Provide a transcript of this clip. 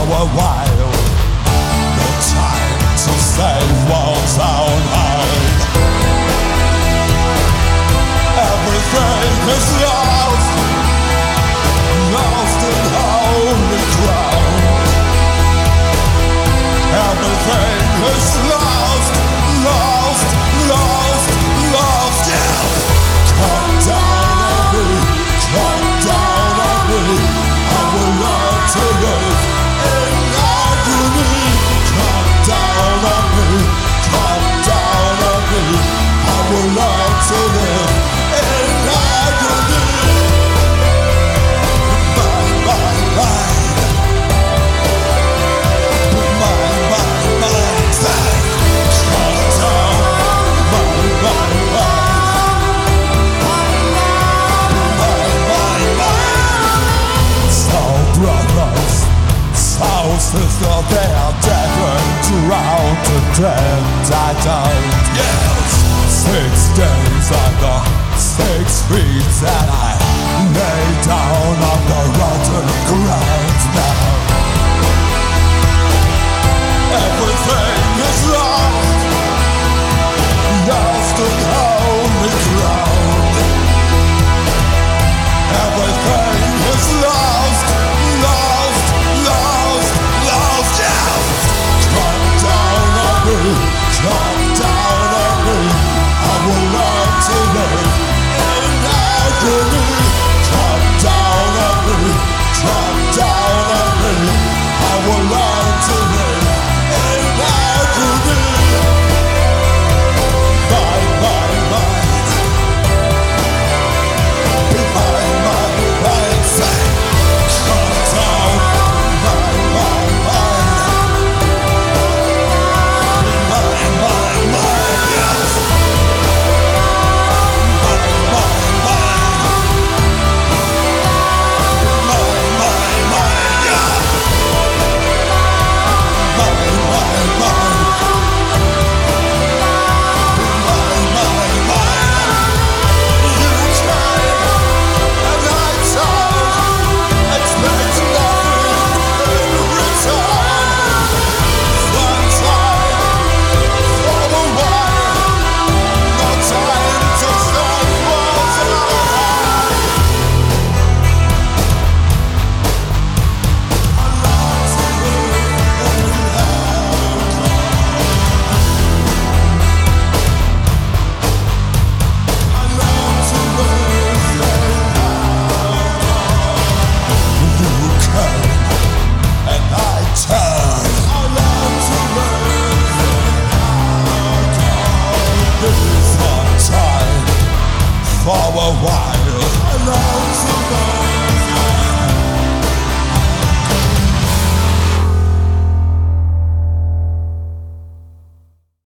a while. No time to say what's on hide. Everything is lost, lost in holy ground. Everything is lost, lost, lost, lost, yeah. Come down on me, come down on me. I will learn to live in agony. Come down on me, come down on me. I will learn to live in agony. Bye, bye, bye. Sister, they are dead and drowned to death. I don't. Yes, 6 days under 6 feet, and I lay down on the rotten ground.